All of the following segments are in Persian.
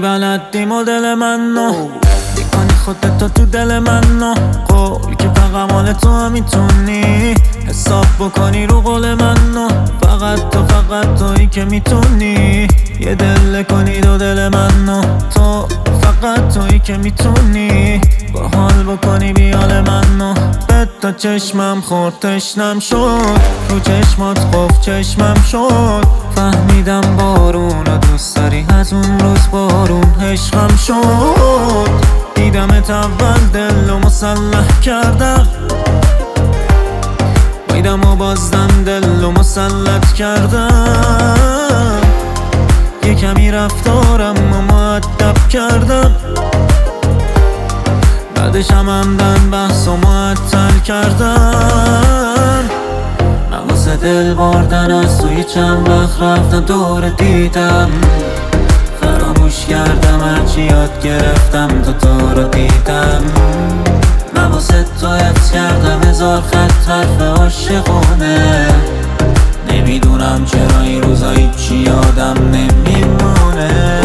بلدی مدل منو میکنی خودتو تو دل منو قول که فقط مال تو میتونی حساب بکنی رو قول منو فقط تویی که میتونی یه دل کنی دو دل منو تو فقط تویی که میتونی با حال بکنی بیال منو به تا چشمم خورد تشنم شد رو چشمات خوف چشمم شد فهمیدم بارون رو دوست داری از اون روز بارون عشقم شد دیدمت اول دل و مسلح کردم بایدم و بازدم دل و مسلط کردم یه کمی رفتارم و مؤدب کردم بعدش همدن بحث و معطل کردم من واسه دل بردن از توی چند وقت رفتم دور دیدم فراموش کردم هرچی یاد گرفتم تا تو رو دیدم من واسه تو حفظ کردم هزار خط حرف عاشقونه نمیدونم چرا این روزا هیچی یادم نمیمونه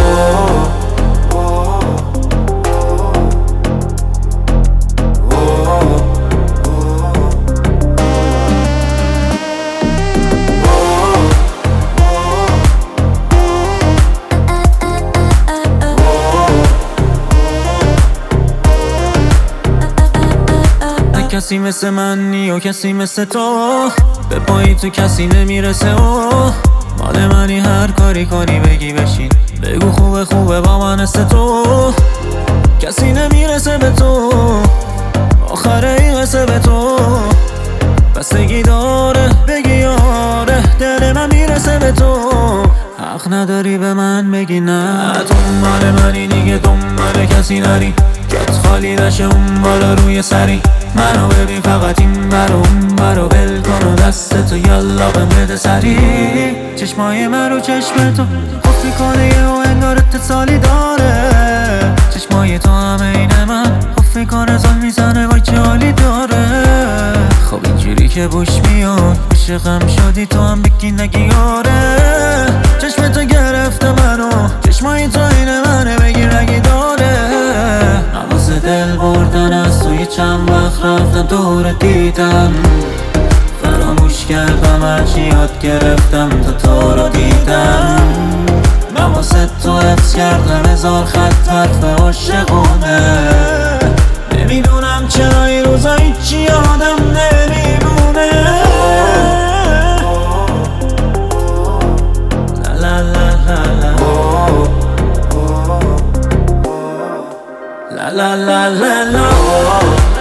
کسی مثل من نی و کسی مثل تو به پایی تو کسی نمیرسه و مال منی هر کاری کنی بگی بشین بگو خوبه با من است تو کسی نمیرسه به تو آخره این قصه به تو بستگی داره بگی آره دل من میرسه به تو حق نداری به من بگی نه تو مال منی دیگه دنبال کسی نری جات خالی نشه اون بالا روی سری منو ببین فقط این برو اون برو بل کن و دست تو یالا بهم بده سری چشمای من رو چشم تو خفی کنه یه و انگار اتصالی داره چشمای تو همه این من خفی کنه زل میزنه وای چه حالی داره خب اینجوری که بوش میاد عاشقم شدی تو هم بگی نگی آره چشم تو گرفته منو چشمای تو این منه بگیر نگی داره نوازه دل بردن از توی چند وقت رفتم دور دیدم فراموش کردم هرچی یاد گرفتم تا تو رو دیدم من واسه تو حفظ کردم هزار خط حرف عاشقونه نمیدونم چرا این روزا هیچی یادم نمیمونه لا لا لا لا لا لا لا لا